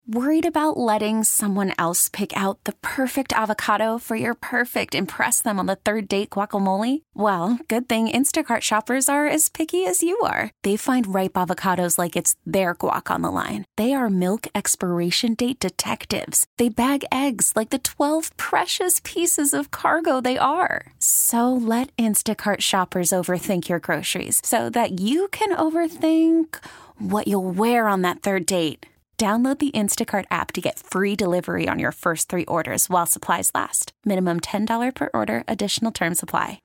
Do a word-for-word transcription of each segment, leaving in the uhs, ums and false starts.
Worried about letting someone else pick out the perfect avocado for your perfect impress them on the third date guacamole? Well, good thing Instacart shoppers are as picky as you are. They find ripe avocados like it's their guac on the line. They are milk expiration date detectives. They bag eggs like the twelve precious pieces of cargo they are. So let Instacart shoppers overthink your groceries so that you can overthink what you'll wear on that third date. Download the Instacart app to get free delivery on your first three orders while supplies last. Minimum ten dollars per order. Additional terms apply.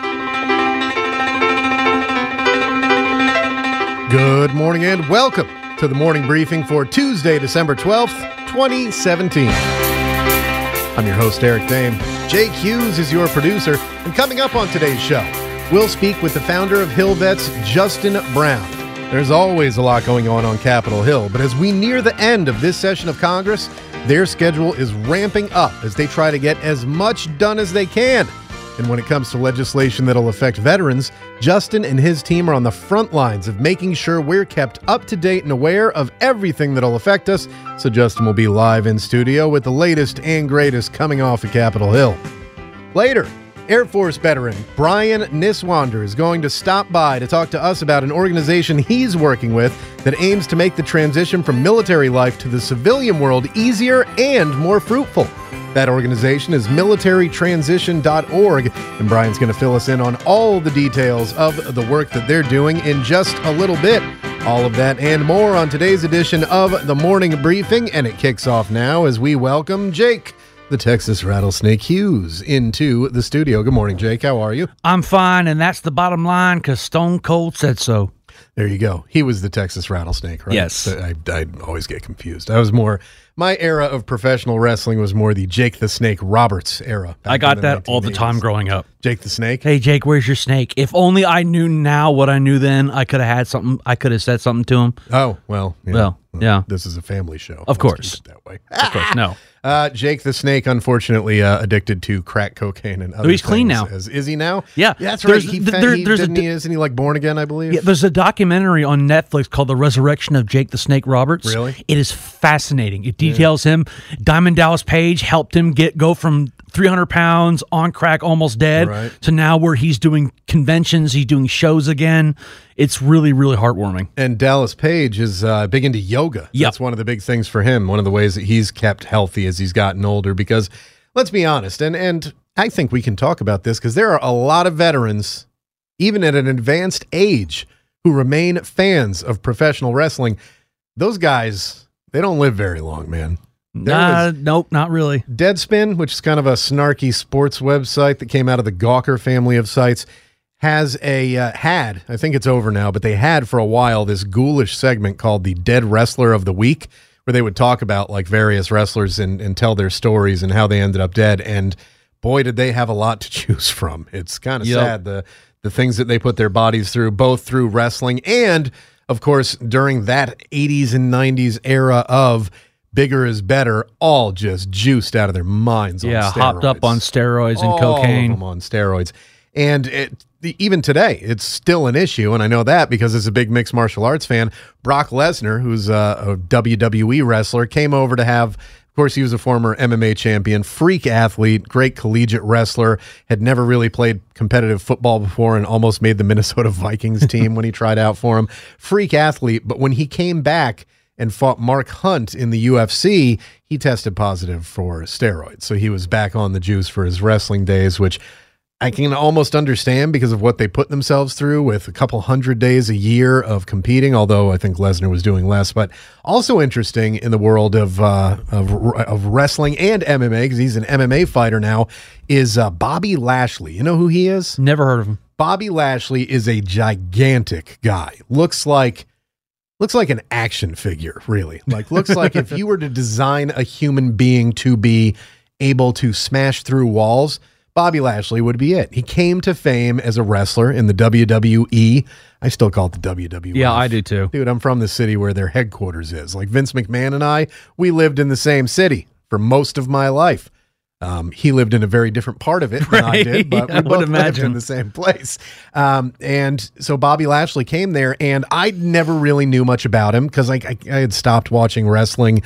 Good morning and welcome to the morning briefing for Tuesday, December twelfth, twenty seventeen. I'm your host, Eric Dame. Jake Hughes is your producer. And coming up on today's show, we'll speak with the founder of Hill Vets, Justin Brown. There's always a lot going on on Capitol Hill, but as we near the end of this session of Congress, their schedule is ramping up as they try to get as much done as they can. And when it comes to legislation that'll affect veterans, Justin and his team are on the front lines of making sure we're kept up to date and aware of everything that'll affect us. So Justin will be live in studio with the latest and greatest coming off of Capitol Hill. Later, Air Force veteran Brian Niswander is going to stop by to talk to us about an organization he's working with that aims to make the transition from military life to the civilian world easier and more fruitful. That organization is military transition dot org, and Brian's going to fill us in on all the details of the work that they're doing in just a little bit. All of that and more on today's edition of the Morning Briefing, and it kicks off now as we welcome Jake, the Texas Rattlesnake Hughes, into the studio. Good morning, Jake. How are you? I'm fine, and that's the bottom line because Stone Cold said so. There you go. He was the Texas Rattlesnake, right? Yes. I, I always get confused. I was more, my era of professional wrestling was more the Jake the Snake Roberts era. I got that all the time growing up. Jake the Snake? Hey, Jake, where's your snake? If only I knew now what I knew then, I could have had something. I could have said something to him. Oh, well. Yeah. Well, yeah. This is a family show. Of Let's course. keep it that way. Of course, no. Uh, Jake the Snake, unfortunately, uh, addicted to crack cocaine and other Oh, he's clean things. now. As, is he now? Yeah. Yeah, that's right. There's- He, there- fa- he, there's a didn't di- he, isn't he like born again, I believe? Yeah, there's a documentary on Netflix called The Resurrection of Jake the Snake Roberts. Really? It is fascinating. It details him. Diamond Dallas Page helped him get go from three hundred pounds on crack, almost dead, Right. to now where he's doing conventions, he's doing shows again. It's really, really heartwarming. And Dallas Page is uh, big into yoga. Yep. That's one of the big things for him. One of the ways that he's kept healthy as he's gotten older. Because let's be honest, and, and I think we can talk about this because there are a lot of veterans, even at an advanced age, who remain fans of professional wrestling. Those guys, they don't live very long, man. There Nah, was nope, not really. Deadspin, which is kind of a snarky sports website that came out of the Gawker family of sites, has a uh, had, I think it's over now, but they had for a while this ghoulish segment called the Dead Wrestler of the Week, where they would talk about like various wrestlers and, and tell their stories and how they ended up dead. And boy, did they have a lot to choose from. It's kind of Yep. sad, the the things that they put their bodies through, both through wrestling and, of course, during that eighties and nineties era of bigger is better, all just juiced out of their minds. Yeah, on hopped up steroids. on steroids and All cocaine. of them on steroids. And it, the, even today, it's still an issue, and I know that because as a big mixed martial arts fan, Brock Lesnar, who's a, a W W E wrestler, came over to have, of course, he was a former M M A champion, freak athlete, great collegiate wrestler, had never really played competitive football before and almost made the Minnesota Vikings team when he tried out for him. Freak athlete, but when he came back and fought Mark Hunt in the U F C, he tested positive for steroids. So he was back on the juice for his wrestling days, which I can almost understand because of what they put themselves through with a couple hundred days a year of competing, although I think Lesnar was doing less. But also interesting in the world of uh, of, of wrestling and M M A, because he's an M M A fighter now, is uh, Bobby Lashley. You know who he is? Never heard of him. Bobby Lashley is a gigantic guy. Looks like Looks like an action figure, really. Like, looks like if you were to design a human being to be able to smash through walls, Bobby Lashley would be it. He came to fame as a wrestler in the W W E. I still call it the W W E. Yeah, I do too. Dude, I'm from the city where their headquarters is. Like Vince McMahon and I, we lived in the same city for most of my life. Um, he lived in a very different part of it than Right. I did, but we I both would lived imagine. in the same place. Um, and so Bobby Lashley came there, and I never really knew much about him because I, I, I had stopped watching wrestling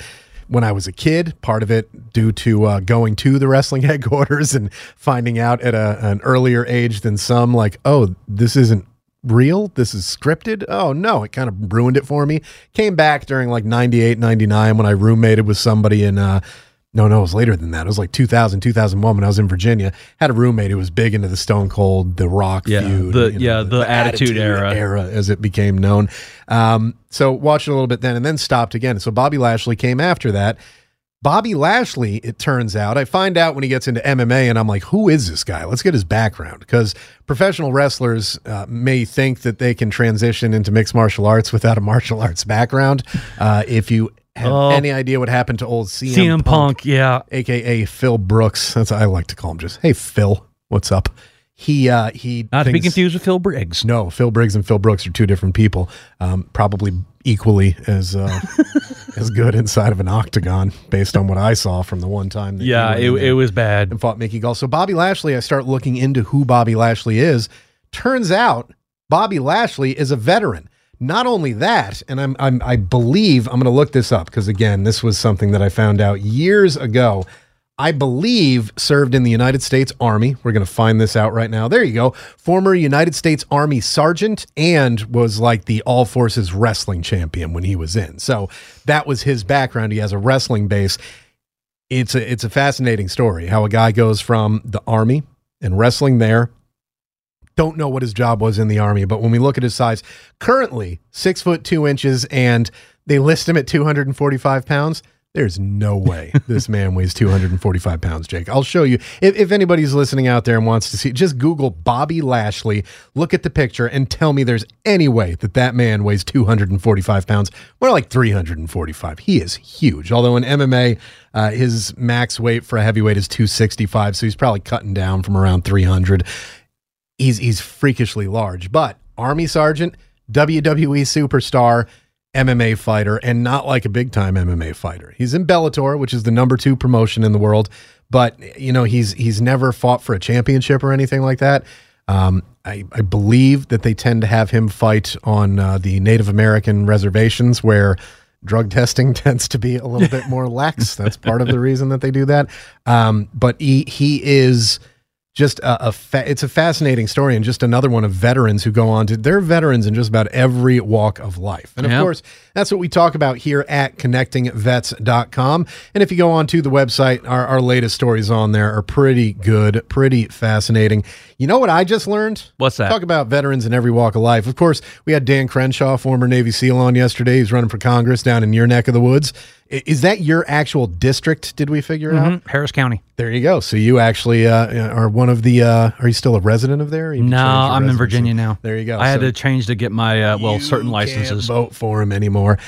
when I was a kid, part of it due to uh, going to the wrestling headquarters and finding out at a, an earlier age than some, like, oh, this isn't real. This is scripted. Oh, no, it kind of ruined it for me. Came back during like ninety-eight, ninety-nine when I roommated with somebody in, uh, no, no, it was later than that. It was like two thousand, two thousand one when I was in Virginia. Had a roommate who was big into the Stone Cold, the Rock yeah, feud. The, you know, yeah, the, the, the Attitude, Attitude Era. era, as it became known. Um, so watched it a little bit then and then stopped again. So Bobby Lashley came after that. Bobby Lashley, it turns out, I find out when he gets into M M A and I'm like, who is this guy? Let's get his background, because professional wrestlers uh, may think that they can transition into mixed martial arts without a martial arts background. Uh, if you have Oh. any idea what happened to old C M, C M Punk, Punk, yeah. A K A Phil Brooks. That's what I like to call him. Just, hey, Phil, what's up? He, uh, he, Not to be thinks- confused with Phil Briggs. No, Phil Briggs and Phil Brooks are two different people. Um, probably equally as uh, as good inside of an octagon, based on what I saw from the one time. That he Yeah, went it, in there it was bad. and fought Mickey Gall. So Bobby Lashley, I start looking into who Bobby Lashley is. Turns out Bobby Lashley is a veteran. Not only that, and I'm, I'm I believe I'm going to look this up because again, this was something that I found out years ago. I believe served in the United States Army. We're going to find this out right now. There you go. Former United States Army sergeant and was like the all forces wrestling champion when he was in. So that was his background. He has a wrestling base. It's a, it's a fascinating story how a guy goes from the Army and wrestling there. Don't know what his job was in the Army, but when we look at his size, currently six foot two inches, and they list him at two hundred forty-five pounds. There's no way this man weighs two hundred forty-five pounds, Jake. I'll show you. If, if anybody's listening out there and wants to see, just Google Bobby Lashley, look at the picture, and tell me there's any way that that man weighs two hundred forty-five pounds. More like three hundred forty-five. He is huge. Although in M M A, uh, his max weight for a heavyweight is two sixty-five, so he's probably cutting down from around three hundred. He's, he's freakishly large, but Army Sergeant, W W E superstar, M M A fighter, and not like a big time M M A fighter. He's in Bellator, which is the number two promotion in the world, but you know, he's, he's never fought for a championship or anything like that. Um, I, I believe that they tend to have him fight on uh, the Native American reservations where drug testing tends to be a little bit more lax. That's part of the reason that they do that. Um, but he, he is just a, a fa- it's a fascinating story, and just another one of veterans who go on to, they're veterans in just about every walk of life. And of Yep. course, that's what we talk about here at connecting vets dot com. And if you go on to the website, our, our latest stories on there are pretty good, pretty fascinating. You know what I just learned? What's that? Talk about veterans in every walk of life. Of course, we had Dan Crenshaw, former Navy SEAL, on yesterday. He's running for Congress down in your neck of the woods. I- Is that your actual district, did we figure out? Mhm, Harris County. There you go. So you actually uh, are one of the, uh, are you still a resident of there? Or you No, changed your I'm in residency? Virginia now. There you go. I had So to change to get my, uh, well, you certain licenses. can't vote for him anymore.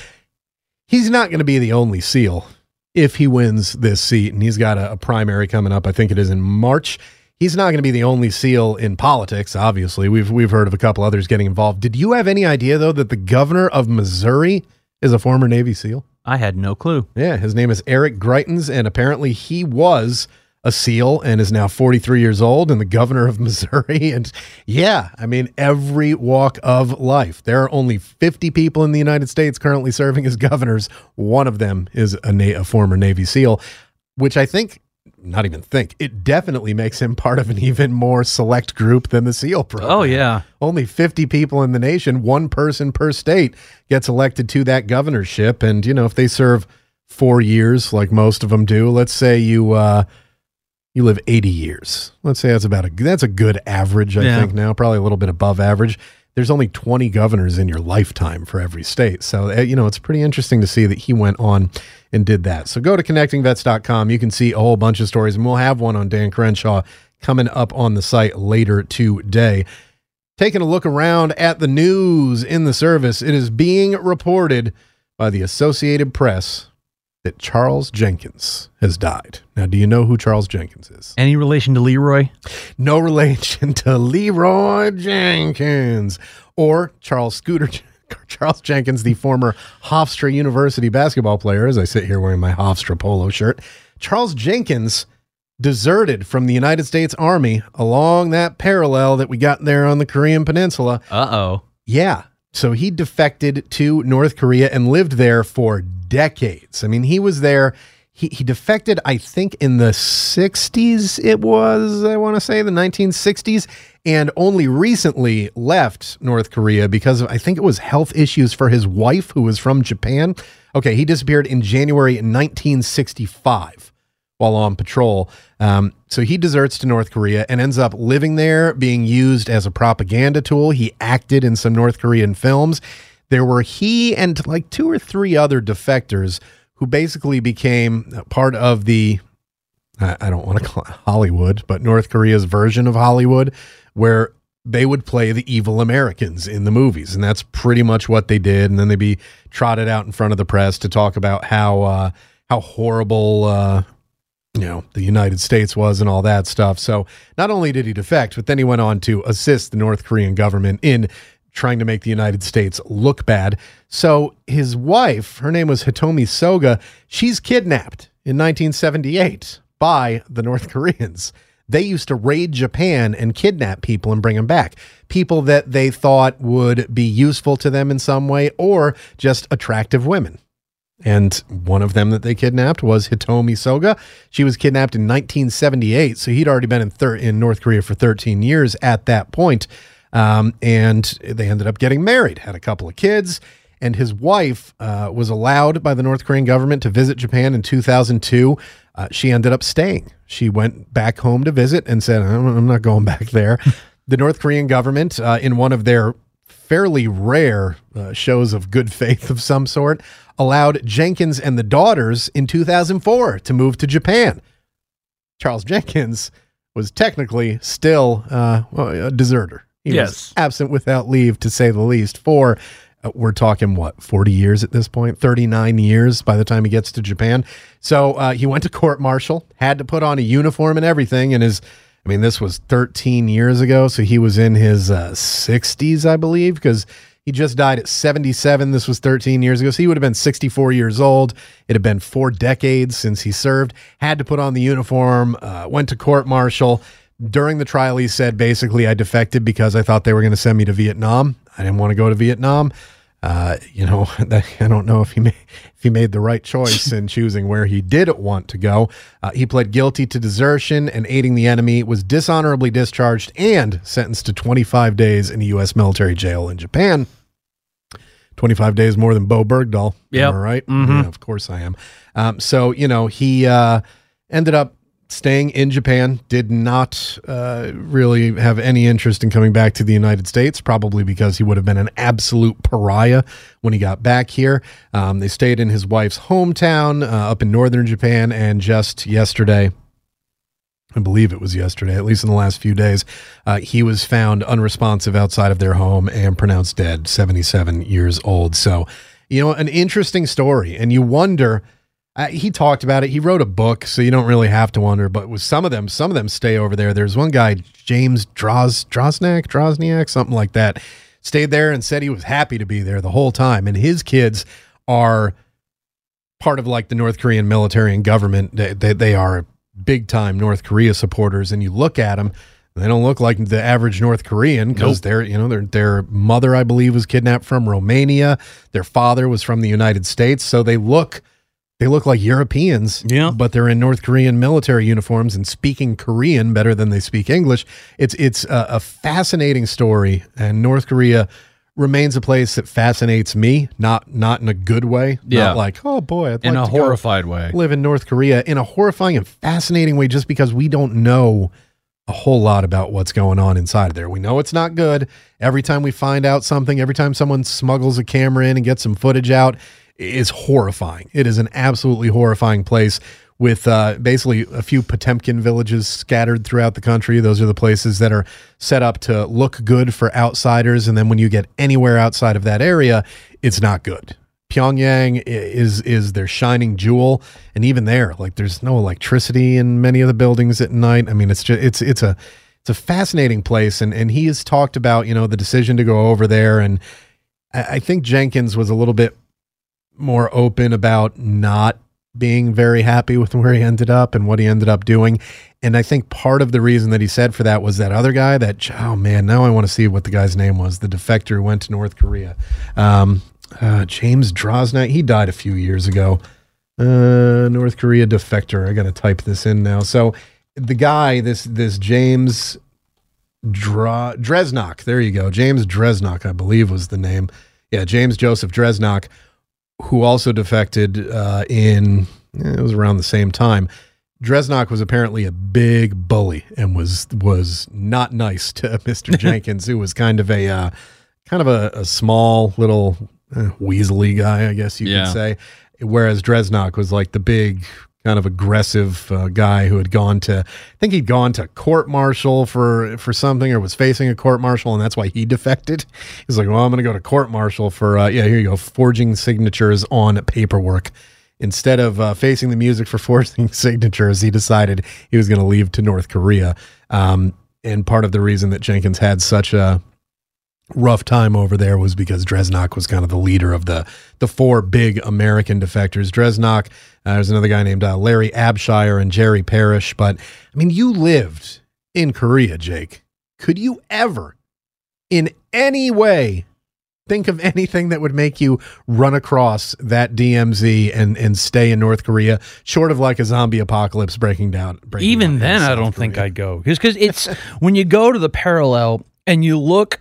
He's not going to be the only SEAL if he wins this seat, and he's got a, a primary coming up. I think it is in March. He's not going to be the only SEAL in politics, obviously. We've we've heard of a couple others getting involved. Did you have any idea, though, that the governor of Missouri is a former Navy SEAL? I had no clue. Yeah, his name is Eric Greitens, and apparently he was a SEAL and is now forty-three years old and the governor of Missouri. And yeah, I mean, every walk of life. There are only fifty people in the United States currently serving as governors. One of them is a, na- a former Navy SEAL, which I think, not even think, it definitely makes him part of an even more select group than the SEAL program. Oh, yeah. Only fifty people in the nation, one person per state gets elected to that governorship. And, you know, if they serve four years, like most of them do, let's say you, uh, you live eighty years. Let's say that's about a, that's a good average, I Yeah. think now, probably a little bit above average. There's only twenty governors in your lifetime for every state. So, uh, you know, it's pretty interesting to see that he went on and did that. So go to connecting vets dot com. You can see a whole bunch of stories, and we'll have one on Dan Crenshaw coming up on the site later today. Taking a look around at the news in the service, it is being reported by the Associated Press that Charles Jenkins has died. Now, do you know who Charles Jenkins is? Any relation to Leroy? No relation to Leroy Jenkins or Charles Scooter Charles Jenkins, the former Hofstra University basketball player, as I sit here wearing my Hofstra polo shirt. Charles Jenkins deserted from the United States Army along that parallel that we got there on the Korean Peninsula. Uh-oh. Yeah. So he defected to North Korea and lived there for decades. I mean, he was there. He, he defected, I think, in the sixties, it was, I want to say, the nineteen sixties, and only recently left North Korea because of, I think it was health issues for his wife, who was from Japan. Okay, he disappeared in January nineteen sixty-five while on patrol. Um, so he deserts to North Korea and ends up living there, being used as a propaganda tool. He acted in some North Korean films. There were he and like two or three other defectors who basically became part of the, I don't want to call it Hollywood, but North Korea's version of Hollywood, where they would play the evil Americans in the movies. And that's pretty much what they did. And then they'd be trotted out in front of the press to talk about how, uh, how horrible, uh, you know, the United States was and all that stuff. So not only did he defect, but then he went on to assist the North Korean government in trying to make the United States look bad. So his wife, her name was Hitomi Soga, she's kidnapped in nineteen seventy-eight by the North Koreans. They used to raid Japan and kidnap people and bring them back. People that they thought would be useful to them in some way or just attractive women. And one of them that they kidnapped was Hitomi Soga. She was kidnapped in nineteen seventy-eight, so he'd already been in, thir- in North Korea for thirteen years at that point. Um, and they ended up getting married, had a couple of kids, and his wife uh, was allowed by the North Korean government to visit Japan in two thousand two. Uh, she ended up staying. She went back home to visit and said, I'm, I'm not going back there. The North Korean government, uh, in one of their fairly rare uh, shows of good faith of some sort, allowed Jenkins and the daughters in two thousand four to move to Japan. Charles Jenkins was technically still uh, a deserter. He yes. was absent without leave, to say the least, for, uh, we're talking, what, forty years at this point? thirty-nine years by the time he gets to Japan. So uh, he went to court-martial, had to put on a uniform and everything, and his, I mean, this was thirteen years ago, so he was in his uh, sixties, I believe, because he just died at seventy-seven. This was thirteen years ago, so he would have been sixty-four years old. It had been four decades since he served, had to put on the uniform, uh, went to court-martial. During the trial, he said, basically, I defected because I thought they were going to send me to Vietnam. I didn't want to go to Vietnam. Uh, you know, I don't know if he made, if he made the right choice in choosing where he did want to go. Uh, he pled guilty to desertion and aiding the enemy, was dishonorably discharged, and sentenced to twenty-five days in a U S military jail in Japan. twenty-five days more than Bo Bergdahl. Yeah. Am I right? Mm-hmm. Yeah, of course I am. Um, so, you know, he uh, ended up staying in Japan, did not uh, really have any interest in coming back to the United States, probably because he would have been an absolute pariah when he got back here. Um, they stayed in his wife's hometown uh, up in northern Japan, and just yesterday, I believe it was yesterday, at least in the last few days, uh, he was found unresponsive outside of their home and pronounced dead, seventy-seven years old. So, you know, an interesting story, and you wonder... Uh, he talked about it. He wrote a book, so you don't really have to wonder. But with some of them, some of them stay over there. There's one guy, James Dros Drozniak, Drozniak, something like that, stayed there and said he was happy to be there the whole time. And his kids are part of like the North Korean military and government. They, they, they are big time North Korea supporters. And you look at them, they don't look like the average North Korean because nope. they're, you know, their their mother, I believe, was kidnapped from Romania. Their father was from the United States, so they look. They look like Europeans, yeah. but they're in North Korean military uniforms and speaking Korean better than they speak English. It's it's a, a fascinating story, and North Korea remains a place that fascinates me, not not in a good way, yeah. not like, oh boy, I'd in like a to horrified way. Live in North Korea, in a horrifying and fascinating way, just because we don't know a whole lot about what's going on inside there. We know it's not good. Every time we find out something, every time someone smuggles a camera in and gets some footage out, is horrifying. It is an absolutely horrifying place with uh, basically a few Potemkin villages scattered throughout the country. Those are the places that are set up to look good for outsiders. And then when you get anywhere outside of that area, it's not good. Pyongyang is is their shining jewel. And even there, like there's no electricity in many of the buildings at night. I mean, it's just, it's, it's a, it's a fascinating place. And, and he has talked about, you know, the decision to go over there. And I, I think Jenkins was a little bit more open about not being very happy with where he ended up and what he ended up doing. And I think part of the reason that he said for that was that other guy that, oh man, now I want to see what the guy's name was, the defector who went to North Korea. Um, uh, James Droznak, he died a few years ago. Uh, North Korea defector. I got to type this in now. So the guy, this, this James Dra- Dresnok, there you go. James Dresnok, I believe was the name. Yeah, James Joseph Dresnok, who also defected uh, in, eh, it was around the same time. Dresnok was apparently a big bully and was was not nice to Mister Jenkins, who was kind of a uh, kind of a, a small little uh, weaselly guy, I guess you yeah. could say. Whereas Dresnok was like the big kind of aggressive uh, guy who had gone to, I think he'd gone to court martial for for something, or was facing a court martial, and that's why he defected. He's like, well, I'm going to go to court martial for uh, yeah, here you go, forging signatures on paperwork. Instead of uh, facing the music for forcing signatures, he decided he was going to leave to North Korea. Um, and part of the reason that Jenkins had such a rough time over there was because Dresnok was kind of the leader of the the four big American defectors. Dresnok, uh, there's another guy named uh, Larry Abshire and Jerry Parrish. But, I mean, you lived in Korea, Jake. Could you ever, in any way, think of anything that would make you run across that D M Z and, and stay in North Korea, short of like a zombie apocalypse breaking down? Breaking Even down then, I don't think I'd go. Because it's when you go to the parallel and you look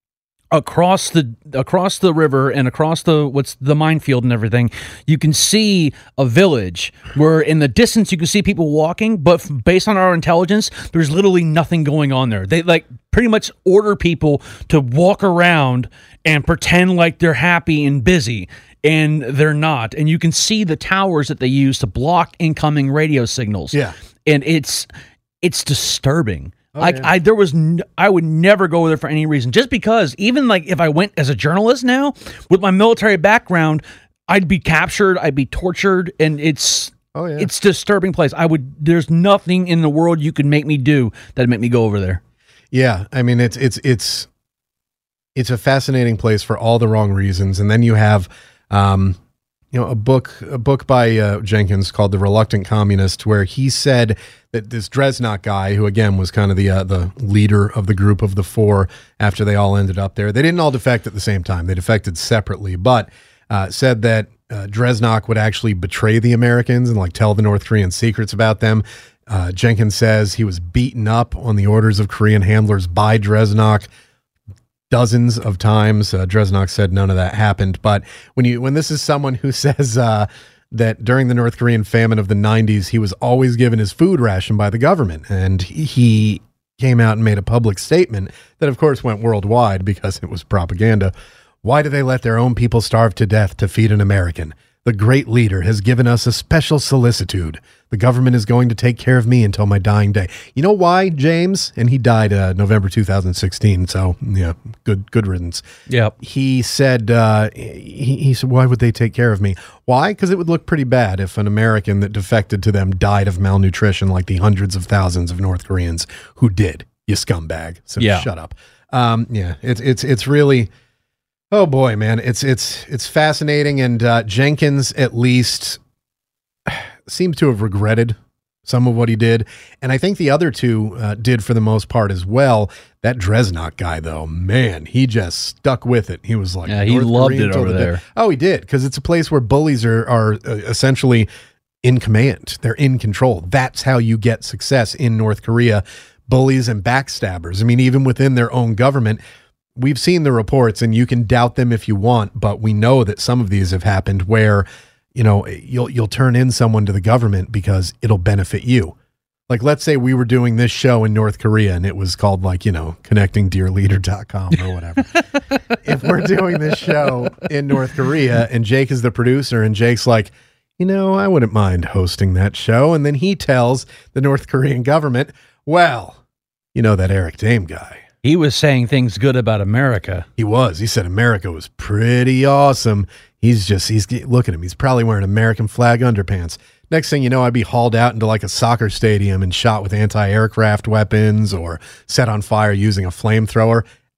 across the across the river and across the what's the minefield and everything, you can see a village where in the distance you can see people walking, but based on our intelligence, there's literally nothing going on there. They like pretty much order people to walk around and pretend like they're happy and busy, and they're not. And you can see the towers that they use to block incoming radio signals. Yeah. And it's it's disturbing. Oh, like yeah. I, there was, n- I would never go there for any reason. Just because, even like if I went as a journalist now with my military background, I'd be captured, I'd be tortured, and it's, Oh, yeah. it's a disturbing place. I would. There's nothing in the world you could make me do that'd make me go over there. Yeah, I mean it's it's it's it's a fascinating place for all the wrong reasons. And then you have, um, you know, a book a book by uh, Jenkins called "The Reluctant Communist," where he said that this Dresnok guy, who again was kind of the uh, the leader of the group of the four after they all ended up there, they didn't all defect at the same time. They defected separately, but uh, said that uh, Dresnok would actually betray the Americans and like tell the North Korean secrets about them. Uh, Jenkins says he was beaten up on the orders of Korean handlers by Dresnok dozens of times. Uh, Dresnok said none of that happened. But when you when this is someone who says uh, that during the North Korean famine of the nineties, he was always given his food ration by the government, and he, he came out and made a public statement that, of course, went worldwide because it was propaganda. Why do they let their own people starve to death to feed an American? The great leader has given us a special solicitude. The government is going to take care of me until my dying day. You know why, James? And he died uh, November two thousand sixteen. So yeah, good good riddance. Yep. He said, uh, he, he said, why would they take care of me? Why? Because it would look pretty bad if an American that defected to them died of malnutrition like the hundreds of thousands of North Koreans who did. You scumbag. So Yeah. shut up. Um, yeah, it's it's it's really. Oh boy, man, it's it's it's fascinating, and uh, Jenkins at least seems to have regretted some of what he did, and I think the other two uh, did for the most part as well. That Dresnok guy, though, man, he just stuck with it. He was like, Yeah, he North loved Korean it till over the day- there. Oh, he did, because it's a place where bullies are are uh, essentially in command. They're in control. That's how you get success in North Korea. Bullies and backstabbers. I mean, even within their own government. We've seen the reports, and you can doubt them if you want, but we know that some of these have happened where, you know, you'll you'll turn in someone to the government because it'll benefit you. Like, let's say we were doing this show in North Korea and it was called, like, you know, connecting dear leader dot com or whatever. If we're doing this show in North Korea and Jake is the producer and Jake's like, you know, I wouldn't mind hosting that show. And then he tells the North Korean government, well, you know, that Eric Dame guy. He was saying things good about America. He was. He said America was pretty awesome. He's just, he's, look at him. He's probably wearing American flag underpants. Next thing you know, I'd be hauled out into like a soccer stadium and shot with anti-aircraft weapons or set on fire using a flamethrower.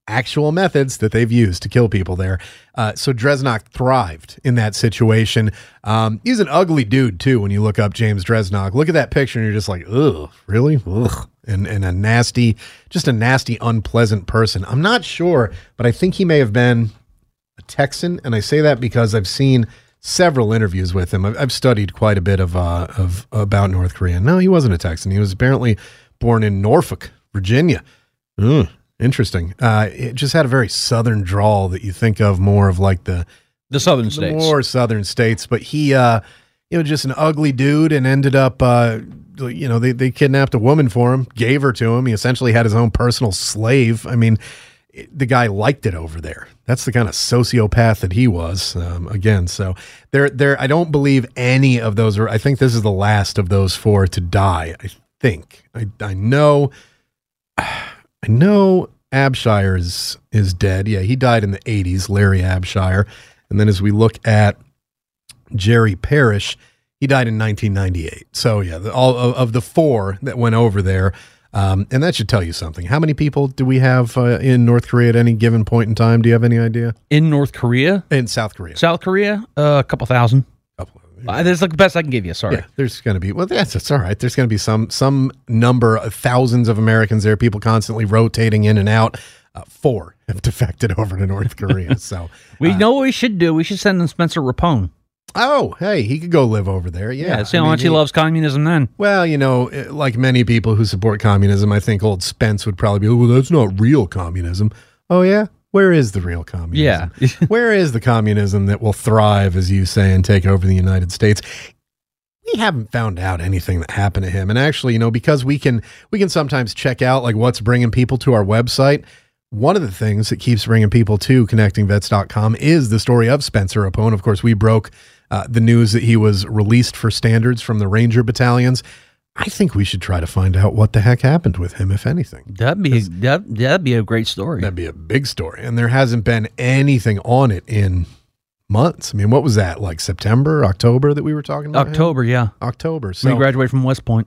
actual methods that they've used to kill people there. Uh, so Dresnok thrived in that situation. Um, he's an ugly dude, too, when you look up James Dresnok. Look at that picture, and you're just like, ugh, really? Ugh. And, and a nasty, just a nasty, unpleasant person. I'm not sure, but I think he may have been a Texan, and I say that because I've seen several interviews with him. I've, I've studied quite a bit of uh, of about North Korea. No, he wasn't a Texan. He was apparently born in Norfolk, Virginia. Ugh. Interesting. Uh, it just had a very southern drawl that you think of more of like the the southern the states, more southern states. But he, uh, you know, just an ugly dude, and ended up, uh, you know, they they kidnapped a woman for him, gave her to him. He essentially had his own personal slave. I mean, it, the guy liked it over there. That's the kind of sociopath that he was. Um, again, so there, there. I don't believe any of those are. I think this is the last of those four to die. I think. I I know. I know Abshire is, is dead. Yeah, he died in the eighties, Larry Abshire. And then as we look at Jerry Parrish, he died in nineteen ninety-eight. So yeah, the, all of, of the four that went over there, um, and that should tell you something. How many people do we have uh, in North Korea at any given point in time? Do you have any idea? In North Korea? In South Korea. South Korea? Uh, a couple thousand. Couple Uh, that's like the best I can give you. Sorry. Yeah, there's going to be, well, that's, that's all right. There's going to be some, some number of thousands of Americans there, people constantly rotating in and out. Uh, four have defected over to North Korea. So we uh, know what we should do. We should send in Spencer Rapone. Oh, hey, he could go live over there. Yeah. Yeah, see I how mean, much he, he loves communism then. Well, you know, like many people who support communism, I think old Spence would probably be, oh, well, that's not real communism. Oh, yeah? Where is the real communism? Yeah. Where is the communism that will thrive, as you say, and take over the United States? We haven't found out anything that happened to him. And actually, you know, because we can we can sometimes check out like what's bringing people to our website. One of the things that keeps bringing people to connecting vets dot com is the story of Spencer Rapone. Of course, we broke uh, the news that he was released for standards from the Ranger battalions. I think we should try to find out what the heck happened with him, if anything. That'd be that, that'd be a great story. That'd be a big story. And there hasn't been anything on it in months. I mean, what was that, like September, October that we were talking about? October, him? yeah. October. So he graduated from West Point.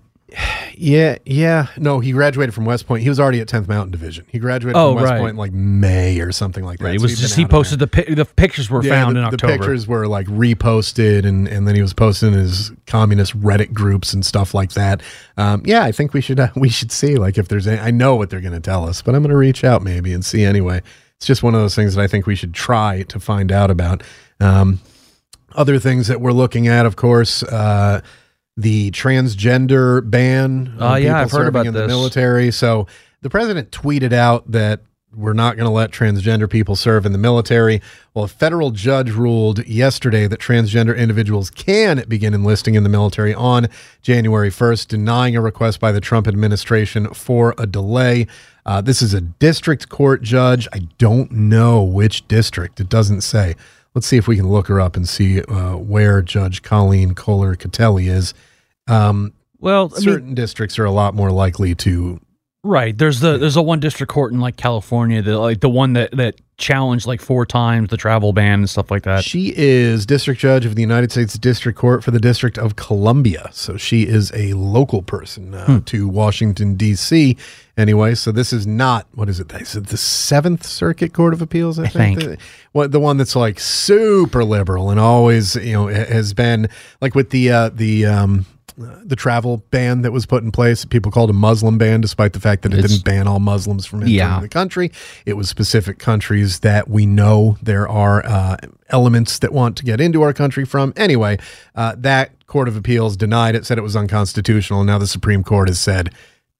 Yeah, yeah. No, he graduated from West Point. He was already at tenth Mountain Division. He graduated oh, from West right. Point in like May or something like that. Right. It so was just he posted the pi- the pictures were yeah, found the, in October. The pictures were like reposted, and, and then he was posting in his communist Reddit groups and stuff like that. Um, yeah, I think we should uh, we should see like if there's any, I know what they're going to tell us, but I'm going to reach out maybe and see anyway. It's just one of those things that I think we should try to find out about. Um, other things that we're looking at, of course, uh, the transgender ban. Oh, uh, yeah, I've heard about in this. The military. So the president tweeted out that we're not going to let transgender people serve in the military. Well, a federal judge ruled yesterday that transgender individuals can begin enlisting in the military on January first, denying a request by the Trump administration for a delay. Uh, this is a district court judge. I don't know which district. It doesn't say. Let's see if we can look her up and see uh, where Judge Colleen Kohler-Catelli is. Um, well, I certain mean, districts are a lot more likely to. Right. There's the there's a one district court in like California, that like the one that that challenged like four times the travel ban and stuff like that. She is district judge of the United States District Court for the District of Columbia. So she is a local person uh, hmm. to Washington, D C Anyway, so this is not, what is it? Is it the Seventh Circuit Court of Appeals? I, I think. think. The, what, the one that's like super liberal and always, you know, has been like with the, uh, the, um, the travel ban that was put in place. People called a Muslim ban, despite the fact that it it's, didn't ban all Muslims from entering yeah. the country. It was specific countries that we know there are uh, elements that want to get into our country from. Anyway, uh, that Court of Appeals denied it, said it was unconstitutional. And now the Supreme Court has said,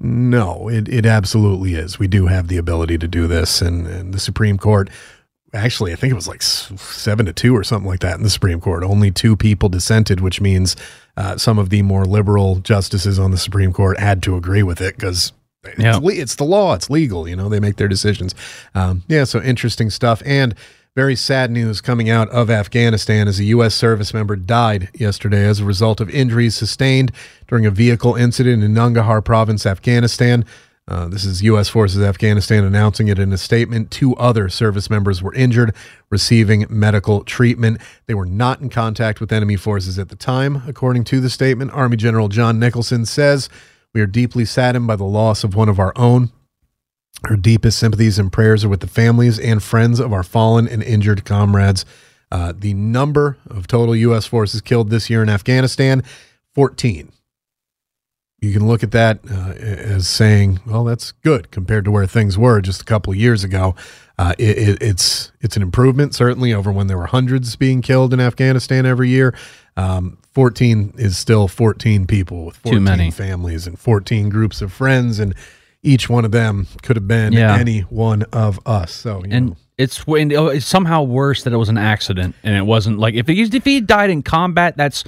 no, it, it absolutely is. We do have the ability to do this. And, and the Supreme Court, actually, I think it was like seven to two or something like that in the Supreme Court. Only two people dissented, which means uh, some of the more liberal justices on the Supreme Court had to agree with it because yeah. it's, it's the law. It's legal. You know, they make their decisions. Um, yeah, so interesting stuff. And very sad news coming out of Afghanistan as a U S service member died yesterday as a result of injuries sustained during a vehicle incident in Nangarhar province, Afghanistan. Uh, this is U S Forces Afghanistan announcing it in a statement. Two other service members were injured, receiving medical treatment. They were not in contact with enemy forces at the time, according to the statement. Army General John Nicholson says, "We are deeply saddened by the loss of one of our own. Our deepest sympathies and prayers are with the families and friends of our fallen and injured comrades. Uh, the number of total U S forces killed this year in Afghanistan, fourteen. You can look at that uh, as saying, well, that's good compared to where things were just a couple of years ago. Uh, it, it, it's it's an improvement, certainly, over when there were hundreds being killed in Afghanistan every year. Um, fourteen is still fourteen people with fourteen Too many. families and fourteen groups of friends, and each one of them could have been Yeah. any one of us. So, you And know. it's when it's somehow worse that it was an accident and it wasn't like if he if he died in combat, that's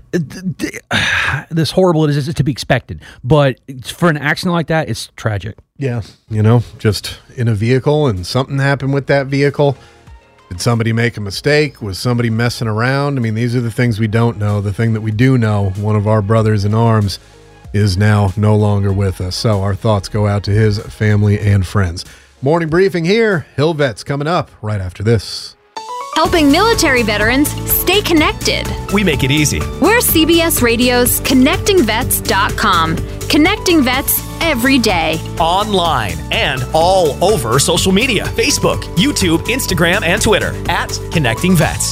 this horrible it is to be expected. But for an accident like that, it's tragic. Yeah, you know, just in a vehicle and something happened with that vehicle. Did somebody make a mistake? Was somebody messing around? I mean, these are the things we don't know. The thing that we do know, one of our brothers in arms is now no longer with us. So our thoughts go out to his family and friends. Morning briefing here. Hill Vets coming up right after this. Helping military veterans stay connected. We make it easy. We're C B S Radio's connecting vets dot com. Connecting vets every day. Online and all over social media. Facebook, YouTube, Instagram, and Twitter at Connecting Vets.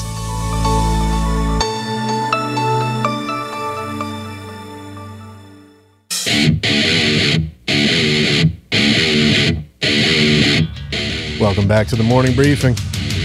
Welcome back to the morning briefing.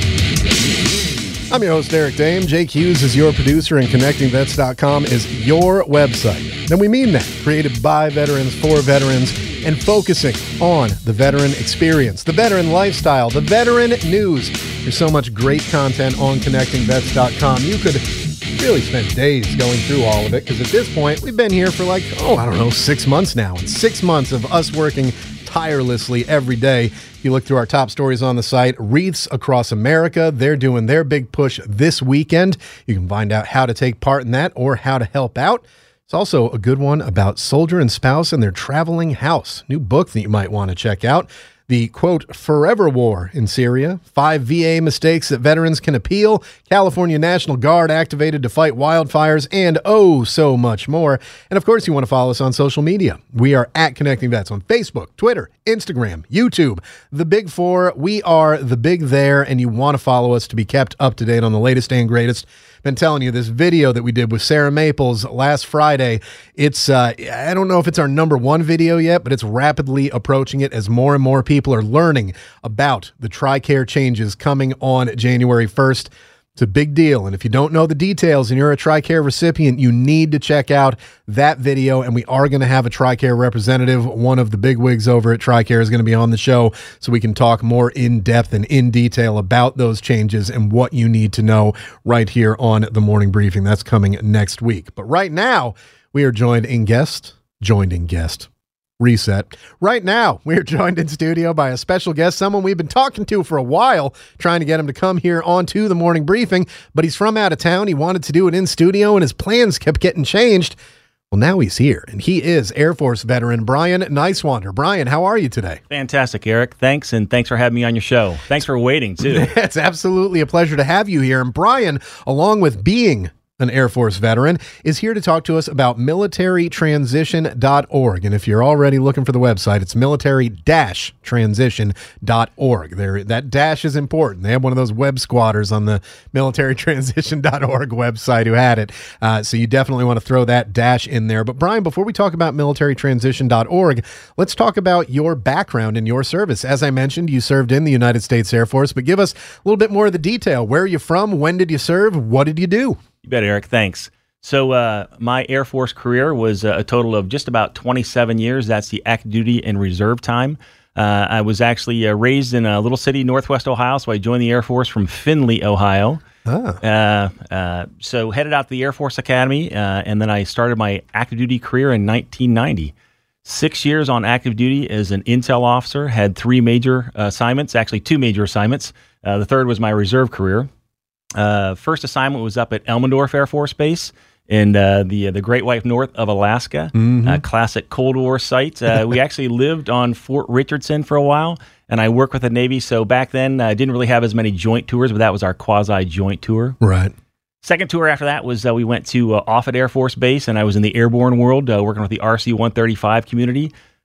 I'm your host, Eric Dame. Jake Hughes is your producer, and Connecting Vets dot com is your website. And we mean that. Created by veterans, for veterans, and focusing on the veteran experience, the veteran lifestyle, the veteran news. There's so much great content on Connecting Vets dot com. You could really spend days going through all of it, because at this point, we've been here for like, oh, I don't know, six months now. And six months of us working tirelessly every day. If you look through our top stories on the site, Wreaths Across America, they're doing their big push this weekend. You can find out how to take part in that or how to help out. It's also a good one about Soldier and Spouse and their traveling house. New book that you might want to check out. The, quote, forever war in Syria, five V A mistakes that veterans can appeal, California National Guard activated to fight wildfires, and oh, so much more. And of course, you want to follow us on social media. We are at Connecting Vets on Facebook, Twitter, Instagram, YouTube. The Big Four, we are the big there, and you want to follow us to be kept up to date on the latest and greatest. Been telling you, this video that we did with Sarah Maples last Friday, it's uh, I don't know if it's our number one video yet, but it's rapidly approaching it as more and more people are learning about the TRICARE changes coming on January first. It's a big deal, and if you don't know the details and you're a TRICARE recipient, you need to check out that video, and we are going to have a TRICARE representative. One of the bigwigs over at TRICARE is going to be on the show so we can talk more in depth and in detail about those changes and what you need to know right here on the morning briefing. That's coming next week. But right now, we are joined in guest, joined in guest. Reset. Right now, we are joined in studio by a special guest, someone we've been talking to for a while, trying to get him to come here onto the morning briefing, but he's from out of town. He wanted to do it in studio, and his plans kept getting changed. Well, now he's here, and he is Air Force veteran Brian Nicewander. Brian, how are you today? Fantastic, Eric. Thanks, and thanks for having me on your show. Thanks for waiting, too. It's absolutely a pleasure to have you here. And Brian, along with being an Air Force veteran, is here to talk to us about military transition dot org. And if you're already looking for the website, it's military dash transition dot org. There, that dash is important. They have one of those web squatters on the military transition dot org website who had it. Uh, so you definitely want to throw that dash in there. But Brian, before we talk about military transition dot org, let's talk about your background and your service. As I mentioned, you served in the United States Air Force, but give us a little bit more of the detail. Where are you from? When did you serve? What did you do? You bet, Eric. Thanks. So uh, my Air Force career was uh, a total of just about twenty-seven years. That's the active duty and reserve time. Uh, I was actually uh, raised in a little city, Northwest Ohio, so I joined the Air Force from Findlay, Ohio. Ah. Uh, uh, so headed out to the Air Force Academy, uh, and then I started my active duty career in nineteen ninety. Six years on active duty as an intel officer, had three major uh, assignments, actually two major assignments. Uh, the third was my reserve career. Uh, first assignment was up at Elmendorf Air Force Base in uh, the uh, the Great White North of Alaska, Mm-hmm. uh, classic Cold War site. Uh, we actually lived on Fort Richardson for a while, and I worked with the Navy. So back then, I uh, didn't really have as many joint tours, but that was our quasi-joint tour. Right. Second tour after that was uh, we went to uh, Offutt Air Force Base, and I was in the airborne world uh, working with the R C one thirty-five community.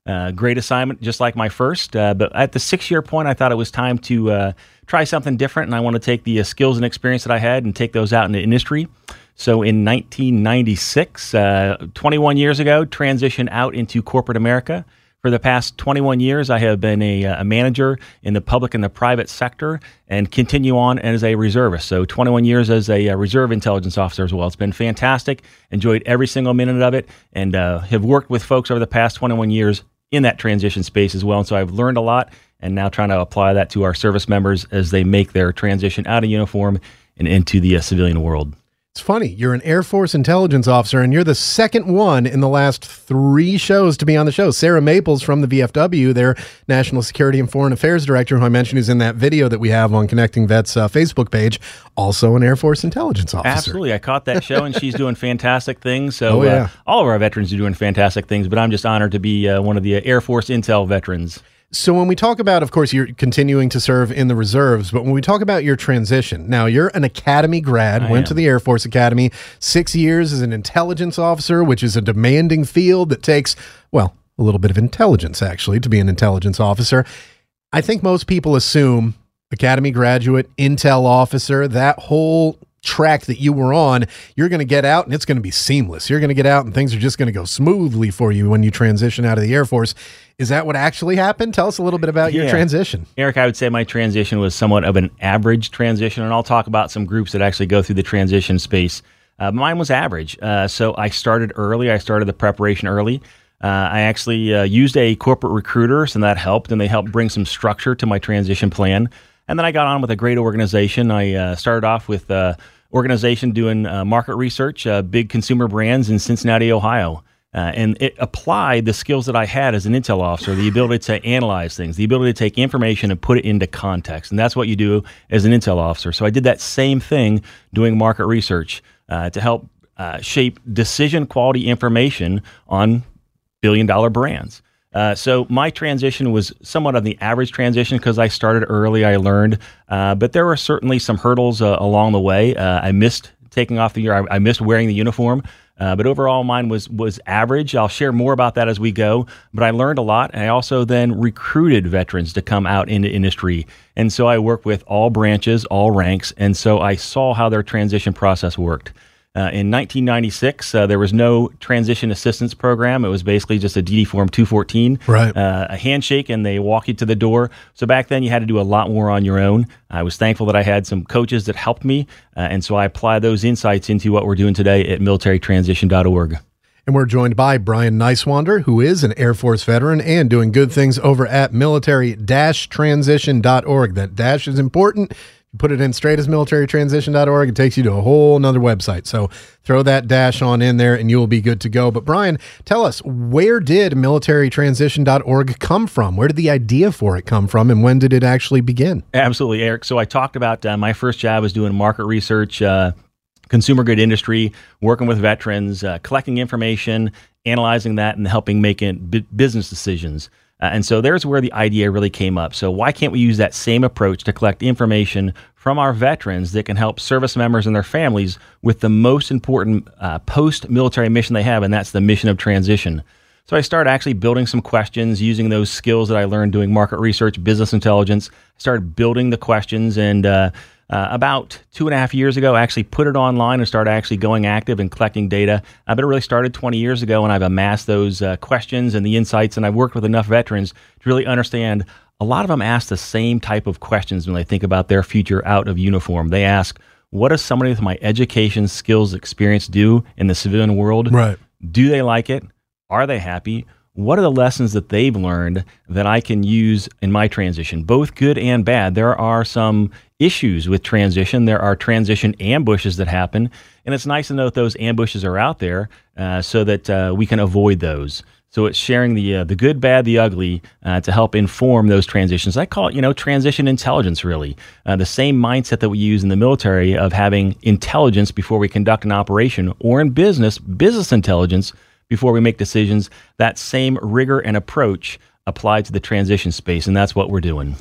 Uh, great assignment, just like my first. Uh, but at the six-year point, I thought it was time to uh, try something different, and I want to take the uh, skills and experience that I had and take those out into industry. So in nineteen ninety-six, uh, twenty-one years ago, transitioned out into corporate America. For the past twenty-one years, I have been a, a manager in the public and the private sector and continue on as a reservist. So twenty-one years as a, a reserve intelligence officer as well. It's been fantastic. Enjoyed every single minute of it, and uh, have worked with folks over the past twenty-one years in that transition space as well. And so I've learned a lot, and now trying to apply that to our service members as they make their transition out of uniform and into the uh, civilian world. It's funny. You're an Air Force intelligence officer, and you're the second one in the last three shows to be on the show. Sarah Maples from the V F W, their National Security and Foreign Affairs Director, who I mentioned is in that video that we have on Connecting Vets uh, Facebook page, also an Air Force intelligence officer. Absolutely. I caught that show, and she's doing fantastic things. So oh, yeah. uh, all of our veterans are doing fantastic things, but I'm just honored to be uh, one of the Air Force Intel veterans. So when we talk about, of course, you're continuing to serve in the reserves, but when we talk about your transition, now you're an academy grad, I went am. to the Air Force Academy, six years as an intelligence officer, which is a demanding field that takes, well, a little bit of intelligence, actually, to be an intelligence officer. I think most people assume academy graduate, intel officer, that whole track that you were on, you're going to get out and it's going to be seamless. You're going to get out and things are just going to go smoothly for you when you transition out of the Air Force. Is that what actually happened? Tell us a little bit about Yeah. your transition. Eric, I would say my transition was somewhat of an average transition, and I'll talk about some groups that actually go through the transition space. Uh, mine was average. Uh, so I started early. I started the preparation early. Uh, I actually uh, used a corporate recruiter, so that helped, and they helped bring some structure to my transition plan. And then I got on with a great organization. I uh, started off with uh, organization doing uh, market research, uh, big consumer brands in Cincinnati, Ohio. Uh, and it applied the skills that I had as an intel officer, the ability to analyze things, the ability to take information and put it into context. And that's what you do as an intel officer. So I did that same thing doing market research uh, to help uh, shape decision quality information on billion dollar brands. Uh, so my transition was somewhat of the average transition because I started early, I learned, uh, but there were certainly some hurdles uh, along the way. Uh, I missed taking off the year. I, I missed wearing the uniform. Uh, but overall, mine was was average. I'll share more about that as we go. But I learned a lot. And I also then recruited veterans to come out into industry. And so I worked with all branches, all ranks. And so I saw how their transition process worked. Uh, in nineteen ninety-six, uh, there was no transition assistance program. It was basically just a D D Form two fourteen, right. uh, a handshake, and they walk you to the door. So back then, you had to do a lot more on your own. I was thankful that I had some coaches that helped me, uh, and so I apply those insights into what we're doing today at military transition dot org. And we're joined by Brian Neiswander, who is an Air Force veteran and doing good things over at military dash transition dot org. That dash is important. You put it in straight as military transition dot org, it takes you to a whole nother website. So throw that dash on in there and you will be good to go. But Brian, tell us, where did military transition dot org come from? Where did the idea for it come from, and when did it actually begin? Absolutely, Eric. So I talked about uh, my first job was doing market research, uh, consumer good industry, working with veterans, uh, collecting information, analyzing that, and helping making b- business decisions. Uh, and so there's where the idea really came up. So why can't we use that same approach to collect information from our veterans that can help service members and their families with the most important uh, post-military mission they have, and that's the mission of transition. So I started actually building some questions using those skills that I learned doing market research, business intelligence. I started building the questions, and uh, uh, about two and a half years ago, I actually put it online and started actually going active and collecting data. Uh, but it really started twenty years ago, and I've amassed those uh, questions and the insights, and I've worked with enough veterans to really understand. A lot of them ask the same type of questions when they think about their future out of uniform. They ask, what does somebody with my education, skills, experience do in the civilian world? Right. Do they like it? Are they happy? What are the lessons that they've learned that I can use in my transition, both good and bad? There are some issues with transition. There are transition ambushes that happen, and it's nice to know that those ambushes are out there uh, so that uh, we can avoid those. So it's sharing the uh, the good, bad, the ugly uh, to help inform those transitions. I call it, you know, transition intelligence, really. Uh, the same mindset that we use in the military of having intelligence before we conduct an operation, or in business, business intelligence before we make decisions. That same rigor and approach applied to the transition space, and that's what we're doing.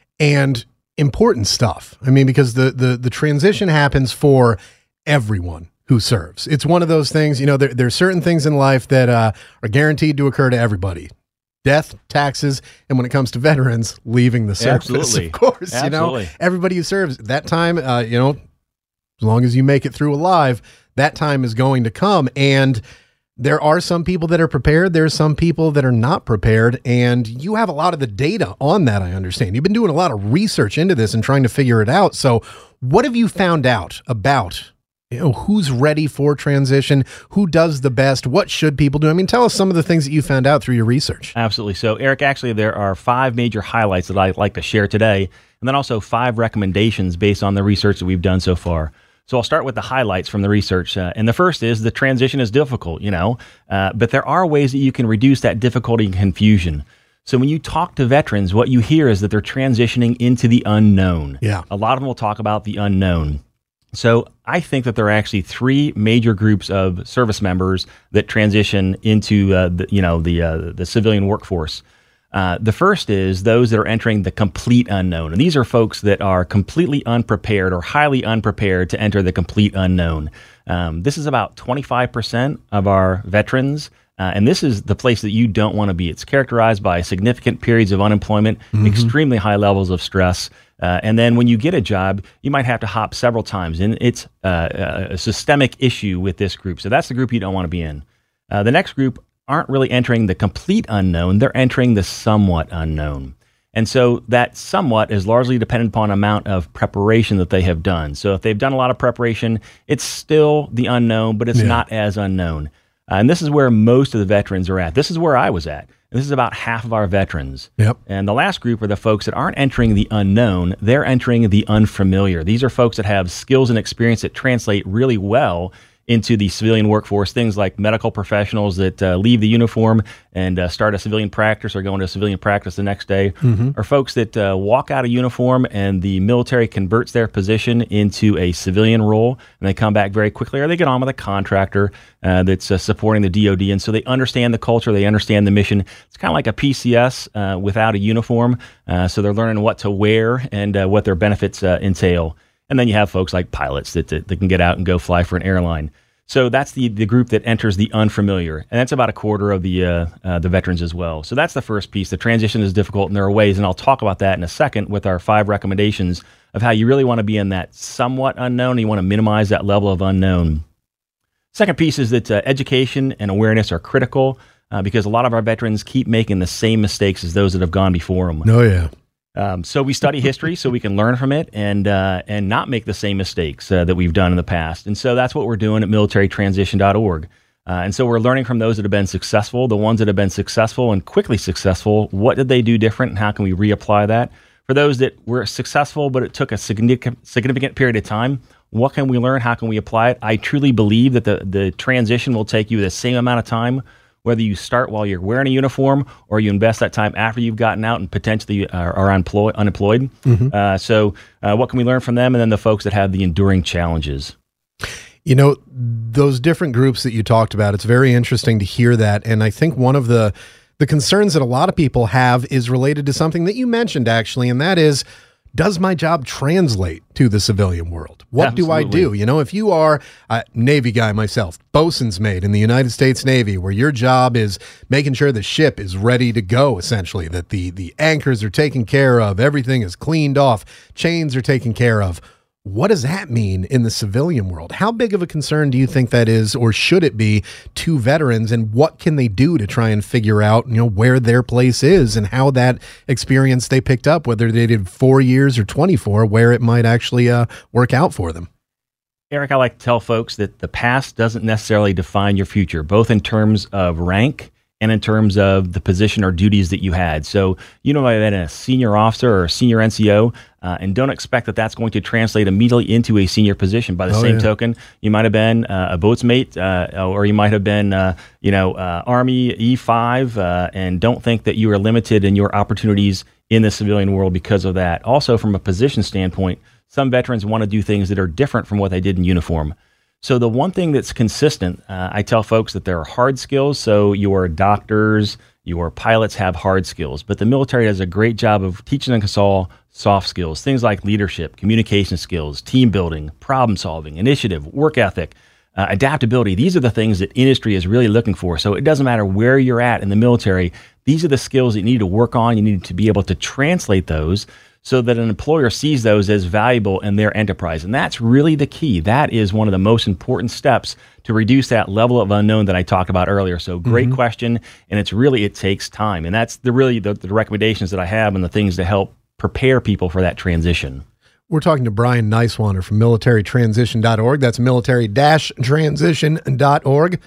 And important stuff. I mean, because the the the transition happens for everyone who serves. It's one of those things, you know, there, there's certain things in life that uh, are guaranteed to occur to everybody. death, taxes, and when it comes to veterans, leaving the service, Absolutely. of course. Absolutely. You know, everybody who serves that time, uh, you know, as long as you make it through alive, that time is going to come. And there are some people that are prepared. There are some people that are not prepared. And you have a lot of the data on that, I understand. You've been doing a lot of research into this and trying to figure it out. So what have you found out about, you know, who's ready for transition? Who does the best? What should people do? I mean, tell us some of the things that you found out through your research. Absolutely. So, Eric, actually, there are five major highlights that I'd like to share today, and then also five recommendations based on the research that we've done so far. So I'll start with the highlights from the research. Uh, and the first is the transition is difficult, you know, uh, but there are ways that you can reduce that difficulty and confusion. So when you talk to veterans, what you hear is that they're transitioning into the unknown. Yeah. A lot of them will talk about the unknown. So I think that there are actually three major groups of service members that transition into, uh, the, you know, the uh, the civilian workforce. Uh, the first is those that are entering the complete unknown. And these are folks that are completely unprepared or highly unprepared to enter the complete unknown. Um, this is about twenty-five percent of our veterans. Uh, and this is the place that you don't want to be. It's characterized by significant periods of unemployment, mm-hmm. extremely high levels of stress. Uh, and then when you get a job, you might have to hop several times. And it's uh, a systemic issue with this group. So that's the group you don't want to be in. Uh, the next group aren't really entering the complete unknown. They're entering the somewhat unknown. And so that somewhat is largely dependent upon amount of preparation that they have done. So if they've done a lot of preparation, it's still the unknown, but it's Yeah. not as unknown. Uh, and this is where most of the veterans are at. This is where I was at. And this is about half of our veterans. Yep. And the last group are the folks that aren't entering the unknown. They're entering the unfamiliar. These are folks that have skills and experience that translate really well into the civilian workforce, things like medical professionals that uh, leave the uniform and uh, start a civilian practice or go into a civilian practice the next day, mm-hmm. or folks that uh, walk out of uniform and the military converts their position into a civilian role and they come back very quickly, or they get on with a contractor uh, that's uh, supporting the D O D. And so they understand the culture, they understand the mission. It's kind of like a P C S uh, without a uniform. Uh, so they're learning what to wear and uh, what their benefits uh, entail. And then you have folks like pilots that, that, that can get out and go fly for an airline. So that's the the group that enters the unfamiliar. And that's about a quarter of the uh, uh, the veterans as well. So that's the first piece. The transition is difficult, and there are ways, and I'll talk about that in a second with our five recommendations of how you really want to be in that somewhat unknown, and you want to minimize that level of unknown. Second piece is that uh, education and awareness are critical uh, because a lot of our veterans keep making the same mistakes as those that have gone before them. Oh, yeah. Um, so we study history so we can learn from it and uh, and not make the same mistakes uh, that we've done in the past. And so that's what we're doing at military transition dot org. Uh, and so we're learning from those that have been successful, the ones that have been successful and quickly successful. What did they do different, and how can we reapply that? For those that were successful, but it took a significant significant period of time, what can we learn? How can we apply it? I truly believe that the, the transition will take you the same amount of time, whether you start while you're wearing a uniform or you invest that time after you've gotten out and potentially are, are unemployed. unemployed. Mm-hmm. Uh, so uh, what can we learn from them? And then the folks that have the enduring challenges. You know, those different groups that you talked about, it's very interesting to hear that. And I think one of the, the concerns that a lot of people have is related to something that you mentioned, actually, and that is, does my job translate to the civilian world? What Absolutely. do I do? You know, if you are a Navy guy myself, bosun's mate in the United States Navy, where your job is making sure the ship is ready to go, essentially, that the, the anchors are taken care of, everything is cleaned off, chains are taken care of. What does that mean in the civilian world? How big of a concern do you think that is, or should it be, to veterans, and what can they do to try and figure out, you know, where their place is and how that experience they picked up, whether they did four years or twenty-four, where it might actually uh, work out for them? Eric, I like to tell folks that the past doesn't necessarily define your future, both in terms of rank and in terms of the position or duties that you had. So you know, I've been a senior officer or a senior N C O, uh, and don't expect that that's going to translate immediately into a senior position. By the oh, same yeah. token, you might have been uh, a boatsmate, uh, or you might have been, uh, you know, uh, Army E five, uh, and don't think that you are limited in your opportunities in the civilian world because of that. Also, from a position standpoint, some veterans want to do things that are different from what they did in uniform. So the one thing that's consistent, uh, I tell folks that there are hard skills. So your doctors, your pilots have hard skills, but the military does a great job of teaching us all soft skills, things like leadership, communication skills, team building, problem solving, initiative, work ethic, uh, adaptability. These are the things that industry is really looking for. So it doesn't matter where you're at in the military, These are the skills that you need to work on. You need to be able to translate those so that an employer sees those as valuable in their enterprise. And that's really the key. That is one of the most important steps to reduce that level of unknown that I talked about earlier. So great mm-hmm. question. And it's really, it takes time. And that's the really the, the recommendations that I have and the things to help prepare people for that transition. We're talking to Brian Neiswander from military transition dot org. That's military dash transition dot org.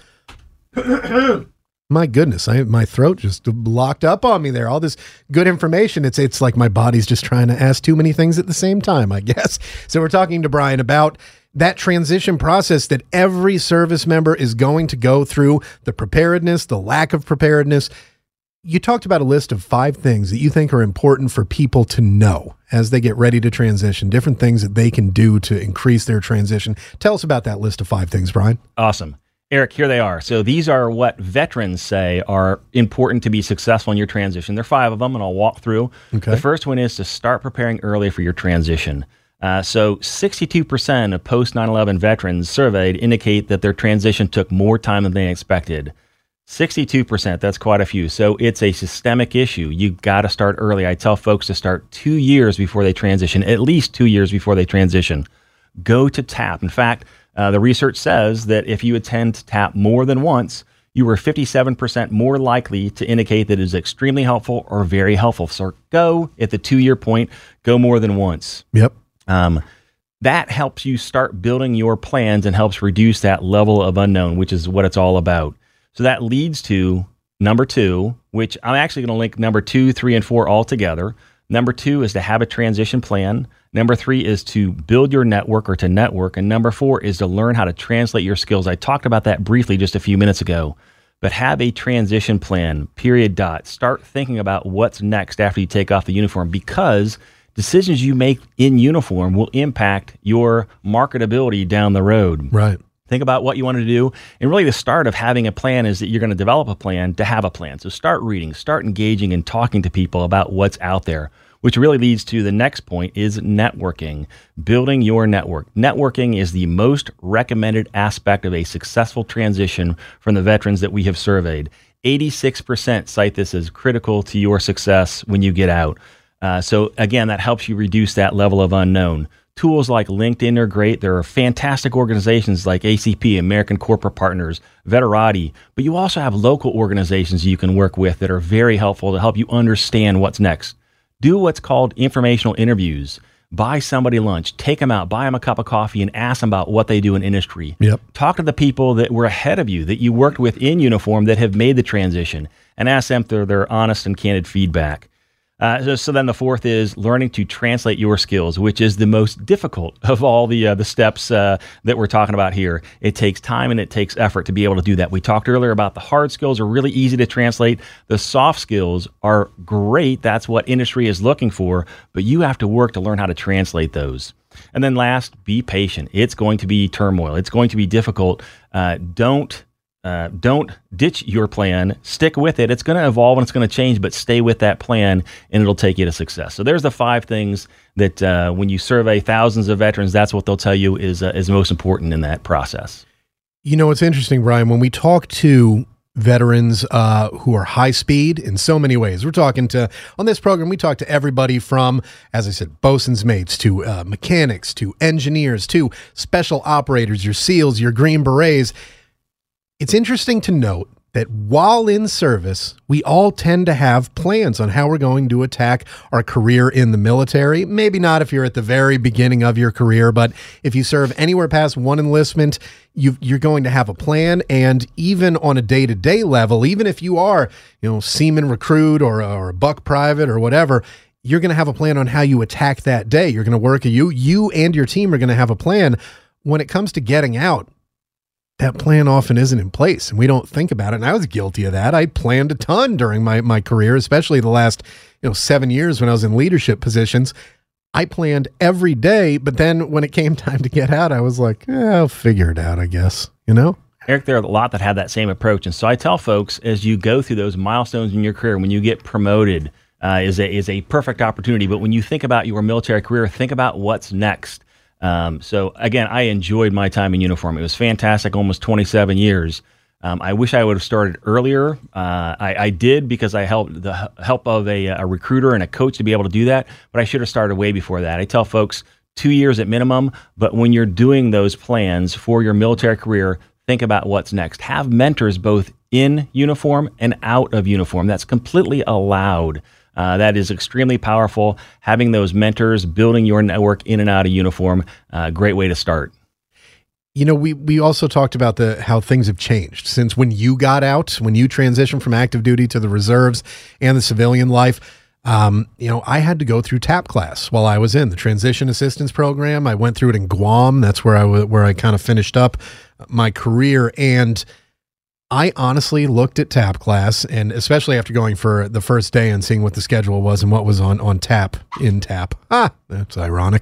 My goodness, I, my throat just locked up on me there. All this good information. It's it's like my body's just trying to ask too many things at the same time, I guess. So we're talking to Brian about that transition process that every service member is going to go through, the preparedness, the lack of preparedness. You talked about a list of five things that you think are important for people to know as they get ready to transition, different things that they can do to increase their transition. Tell us about that list of five things, Brian. Awesome. Eric, here they are. So these are what veterans say are important to be successful in your transition. There are five of them, and I'll walk through. Okay. The first one is to start preparing early for your transition. Uh, so sixty-two percent of post nine eleven veterans surveyed indicate that their transition took more time than they expected. sixty-two percent, that's quite a few. So it's a systemic issue. You've got to start early. I tell folks to start two years before they transition, at least two years before they transition. Go to TAP. In fact, Uh, the research says that if you attend TAP more than once, you were fifty-seven percent more likely to indicate that it is extremely helpful or very helpful. So go at the two-year point, go more than once. Yep. Um, that helps you start building your plans and helps reduce that level of unknown, which is what it's all about. So that leads to number two, which I'm actually going to link number two, three, and four all together. Number two is to have a transition plan. Number three is to build your network or to network. And number four is to learn how to translate your skills. I talked about that briefly just a few minutes ago. But have a transition plan, period, dot. Start thinking about what's next after you take off the uniform, because decisions you make in uniform will impact your marketability down the road. Right. Think about what you want to do. And really the start of having a plan is that you're going to develop a plan to have a plan. So start reading, start engaging and talking to people about what's out there, which really leads to the next point is networking, building your network. Networking is the most recommended aspect of a successful transition from the veterans that we have surveyed. eighty-six percent cite this as critical to your success when you get out. Uh, so again, that helps you reduce that level of unknown. Tools like LinkedIn are great. There are fantastic organizations like A C P, American Corporate Partners, Veterati, but you also have local organizations you can work with that are very helpful to help you understand what's next. Do what's called informational interviews. Buy somebody lunch, take them out, buy them a cup of coffee, and ask them about what they do in industry. Yep. Talk to the people that were ahead of you, that you worked with in uniform, that have made the transition, and ask them for their honest and candid feedback. Uh, so, so then the fourth is learning to translate your skills, which is the most difficult of all the uh, the steps uh, that we're talking about here. It takes time and it takes effort to be able to do that. We talked earlier about the hard skills are really easy to translate. The soft skills are great. That's what industry is looking for, but you have to work to learn how to translate those. And then last, be patient. It's going to be turmoil. It's going to be difficult. Uh, don't Uh, don't ditch your plan. Stick with it. It's going to evolve and it's going to change, but stay with that plan and it'll take you to success. So there's the five things that uh, when you survey thousands of veterans, that's what they'll tell you is uh, is most important in that process. You know, it's interesting, Brian, when we talk to veterans uh, who are high speed in so many ways. We're talking to, on this program, we talk to everybody from, as I said, bosun's mates to uh, mechanics to engineers to special operators, your SEALs, your Green Berets. It's interesting to note that while in service, we all tend to have plans on how we're going to attack our career in the military. Maybe not if you're at the very beginning of your career, but if you serve anywhere past one enlistment, you, you're going to have a plan. And even on a day-to-day level, even if you are, you know, seaman recruit or, or a buck private or whatever, you're going to have a plan on how you attack that day. You're going to work, you, you and your team are going to have a plan. When it comes to getting out, that plan often isn't in place and we don't think about it. And I was guilty of that. I planned a ton during my, my career, especially the last, you know, seven years when I was in leadership positions. I planned every day, but then when it came time to get out, I was like, eh, I'll figure it out, I guess, you know? Eric, there are a lot that have that same approach. And so I tell folks, as you go through those milestones in your career, when you get promoted, uh, is a, is a perfect opportunity. But when you think about your military career, think about what's next. Um, so again, I enjoyed my time in uniform. It was fantastic, almost twenty-seven years. Um, I wish I would have started earlier. Uh, I, I did because I helped the h- help of a, a recruiter and a coach to be able to do that, but I should have started way before that. I tell folks two years at minimum, but when you're doing those plans for your military career, think about what's next. Have mentors both in uniform and out of uniform. That's completely allowed. Uh, that is extremely powerful. Having those mentors, building your network in and out of uniform, uh, great way to start. You know, we, we also talked about the how things have changed since when you got out, when you transitioned from active duty to the reserves and the civilian life. Um, you know, I had to go through TAP class while I was in the transition assistance program. I went through it in Guam. That's where I w- where I kind of finished up my career. And I honestly looked at TAP class, and especially after going for the first day and seeing what the schedule was and what was on, on TAP in TAP. Ah, that's ironic.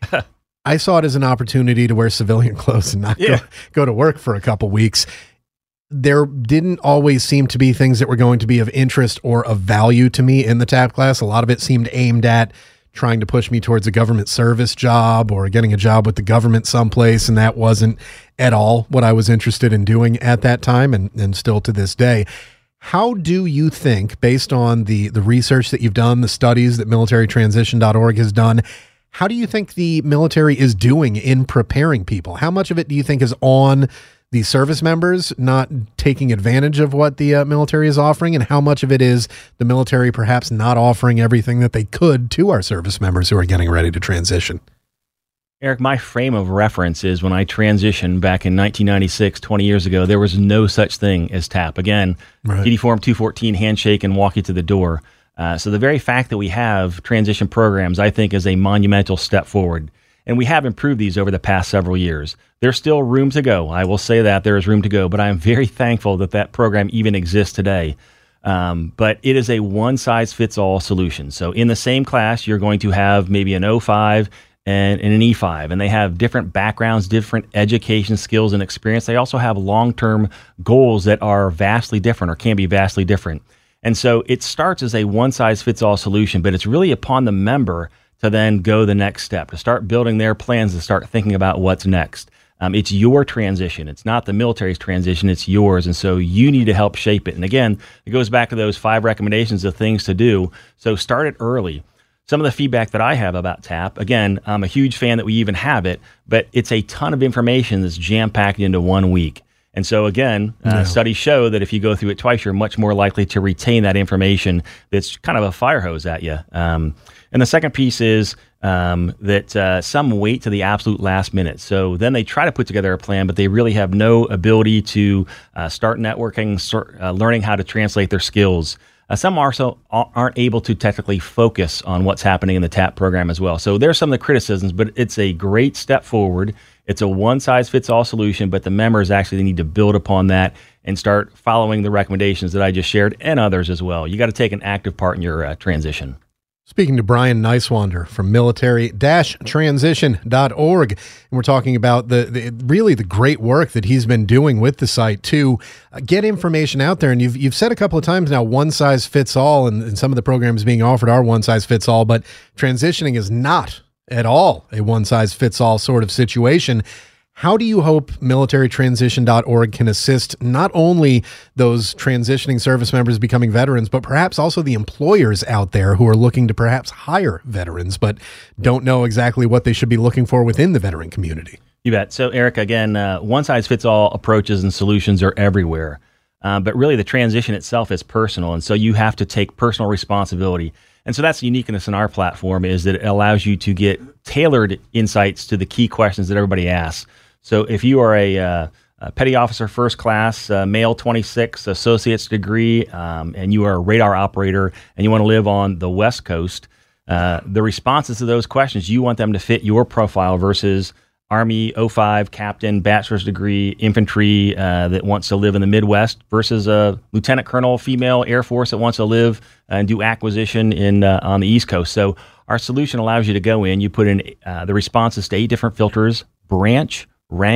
I saw it as an opportunity to wear civilian clothes and not Yeah. go, go to work for a couple weeks. There didn't always seem to be things that were going to be of interest or of value to me in the TAP class. A lot of it seemed aimed at trying to push me towards a government service job or getting a job with the government someplace, and that wasn't at all what I was interested in doing at that time, and, and still to this day. How do you think, based on the, the research that you've done, the studies that military transition dot org has done, how do you think the military is doing in preparing people? How much of it do you think is on the service members not taking advantage of what the uh, military is offering, and how much of it is the military perhaps not offering everything that they could to our service members who are getting ready to transition? Eric, my frame of reference is when I transitioned back in nineteen ninety-six, twenty years ago, there was no such thing as TAP. Again, Right. P D Form two fourteen, handshake and walk you to the door. Uh, so the very fact that we have transition programs, I think, is a monumental step forward. And we have improved these over the past several years. There's still room to go. I will say that there is room to go, but I'm very thankful that that program even exists today. Um, but it is a one-size-fits-all solution. So in the same class, you're going to have maybe an O five and, and an E five, and they have different backgrounds, different education skills and experience. They also have long-term goals that are vastly different or can be vastly different. And so it starts as a one-size-fits-all solution, but it's really upon the member to then go the next step, to start building their plans, to start thinking about what's next. Um, it's your transition. It's not the military's transition. It's yours. And so you need to help shape it. And again, it goes back to those five recommendations of things to do. So start it early. Some of the feedback that I have about TAP, again, I'm a huge fan that we even have it, but it's a ton of information that's jam-packed into one week. And so again, uh, Yeah. studies show that if you go through it twice, you're much more likely to retain that information that's kind of a fire hose at you. Um, and the second piece is um, that uh, some wait to the absolute last minute. So then they try to put together a plan, but they really have no ability to uh, start networking, start, uh, learning how to translate their skills. Uh, some also aren't able to technically focus on what's happening in the TAP program as well. So there's some of the criticisms, but it's a great step forward. It's a one-size-fits-all solution, but the members actually need to build upon that and start following the recommendations that I just shared and others as well. You got to take an active part in your uh, transition. Speaking to Brian Nicewander from military transition dot org, and we're talking about the, the really the great work that he's been doing with the site to uh, get information out there. And you've you've said a couple of times now, one size fits all, and, and some of the programs being offered are one size fits all, but transitioning is not at all a one size fits all sort of situation. How do you hope military transition dot org can assist not only those transitioning service members becoming veterans, but perhaps also the employers out there who are looking to perhaps hire veterans, but don't know exactly what they should be looking for within the veteran community? You bet. So, Eric, again, uh, one-size-fits-all approaches and solutions are everywhere. Uh, but really, the transition itself is personal, and so you have to take personal responsibility. And so that's the uniqueness in our platform, is that it allows you to get tailored insights to the key questions that everybody asks. So if you are a, uh, a petty officer first class, uh, male twenty-six, associate's degree, um, and you are a radar operator and you want to live on the West Coast, uh, the responses to those questions, you want them to fit your profile versus Army O five captain, bachelor's degree, infantry uh, that wants to live in the Midwest versus a lieutenant colonel, female Air Force that wants to live and do acquisition in uh, on the East Coast. So our solution allows you to go in, you put in uh, the responses to eight different filters: branch, rank,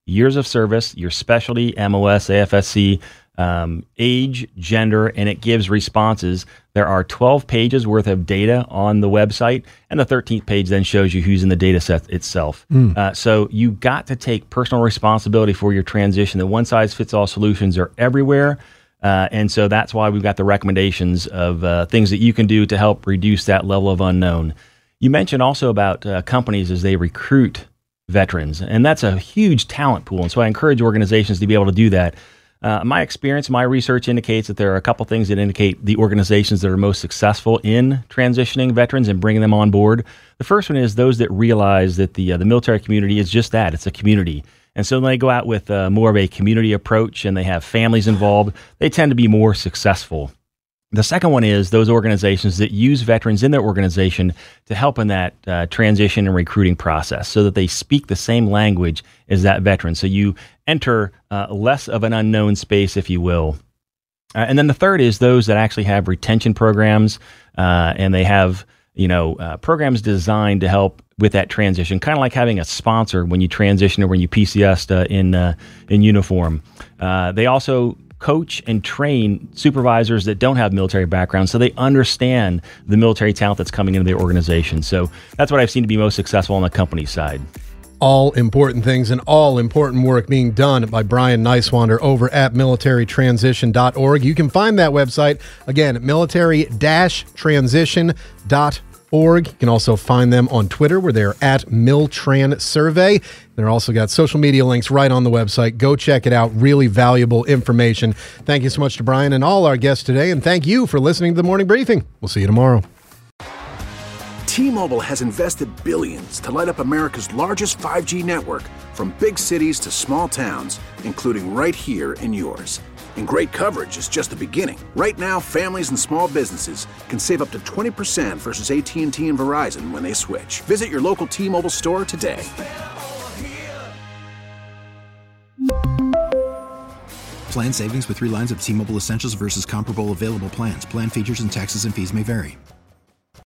years of service, your specialty, M O S, A F S C, um, age, gender, and it gives responses. There are twelve pages worth of data on the website, and the thirteenth page then shows you who's in the data set itself. Mm. Uh, so you got to take personal responsibility for your transition. The one-size-fits-all solutions are everywhere, uh, and so that's why we've got the recommendations of uh, things that you can do to help reduce that level of unknown. You mentioned also about uh, companies as they recruit veterans, and that's a huge talent pool, and so I encourage organizations to be able to do that. Uh, my experience, my research indicates that there are a couple things that indicate the organizations that are most successful in transitioning veterans and bringing them on board. The first one is those that realize that the uh, the military community is just that. It's a community. And so when they go out with uh, more of a community approach and they have families involved, they tend to be more successful. The second one is those organizations that use veterans in their organization to help in that uh, transition and recruiting process so that they speak the same language as that veteran. So you enter uh, less of an unknown space, if you will. Uh, and then the third is those that actually have retention programs uh, and they have, you know, uh, programs designed to help with that transition, kind of like having a sponsor when you transition or when you P C S'd uh, in, uh, in uniform. Uh, they also coach and train supervisors that don't have military backgrounds so they understand the military talent that's coming into their organization. So that's what I've seen to be most successful on the company side. All important things and all important work being done by Brian Neiswander over at military transition dot org. You can find that website, again, at military dash transition dot org. You can also find them on Twitter where they're at MilTranSurvey. They're also got social media links right on the website. Go check it out. Really valuable information. Thank you so much to Brian and all our guests today, and thank you for listening to the Morning Briefing. We'll see you tomorrow. T-Mobile has invested billions to light up America's largest five G network, from big cities to small towns, including right here in yours. And great coverage is just the beginning. Right now, families and small businesses can save up to twenty percent versus A T and T and Verizon when they switch. Visit your local T-Mobile store today. Plan savings with three lines of T-Mobile Essentials versus comparable available plans. Plan features and taxes and fees may vary.